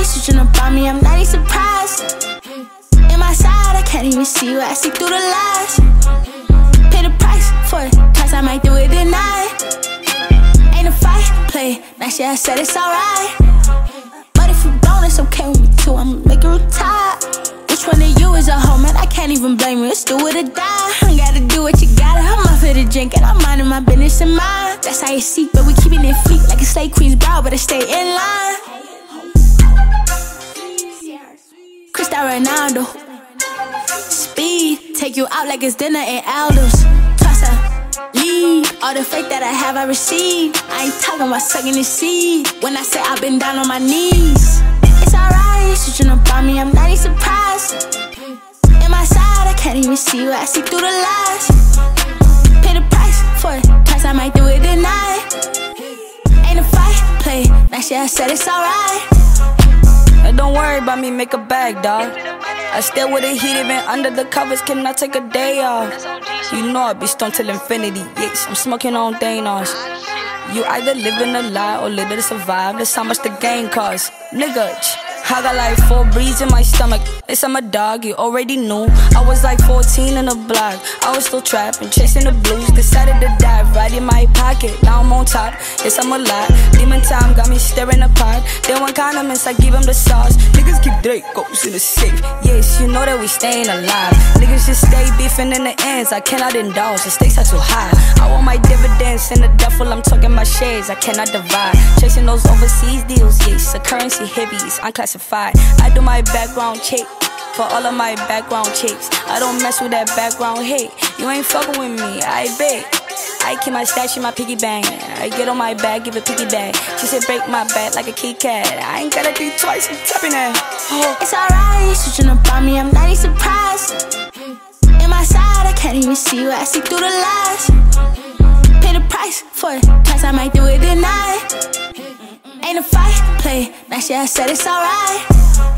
switching up on me, I'm not even surprised. In my side, I can't even see what I see through the lies. Pay the price for it, cause I might do it tonight. Ain't a fight, play, now shit I said it's alright. But if you don't, it's okay with me too, I'ma make it retire. Which one of you is a hoe, man? I can't even blame you, it's do it or die. I gotta do what you gotta, I'm off for the drink and I'm minding my business and mine. That's how you see, but we keeping it fleet like a slave queen's brow, but I stay in line. Cristiano Ronaldo, speed, take you out like it's dinner in Aldo's. Toss a lead, all the fake that I have I received. I ain't talking about sucking the seed. When I say I've been down on my knees, it's alright, switching up on me, I'm not even surprised. In my side, I can't even see what I see through the lies. Pay the price for it, cause I might do it tonight. Ain't a fight, play, now shit I said it's alright. Don't worry about me, make a bag, dawg. I still with the heat, even under the covers, cannot take a day off. You know I be stoned till infinity, yes, I'm smoking on Thanos. You either live in a lie or live to survive, that's how much the game costs. Nigga, I got like 4 breeds in my stomach. Yes, I'm a dog, you already knew. I was like 14 in the block, I was still trapping, chasing the blues. Decided to dive right in my pocket, now I'm on top. Yes, I'm a lot, demon time got me staring apart. They want condiments, I give them the sauce. Niggas keep Dracos in the safe, yes, you know that we staying alive. Niggas just stay beefing in the ends, I cannot indulge, the stakes are too high. I want my dividends in the duffel, I'm talking my shades, I cannot divide. Chasing those overseas deals, yes, the currency heavies, unclassified. I do my background check for all of my background chicks. I don't mess with that background hate. You ain't fucking with me, I bet. I keep my stash in my piggy bank. I get on my bag, give a piggy bag. She said break my back like a Kit Kat. I ain't gotta think twice, I'm tapping that. Oh. It's alright, switching up on me, I'm not even surprised. In my side, I can't even see what I see through the lies. Pay the price for it, cause I might do it tonight. Ain't a fight, play, now shit I said it's alright.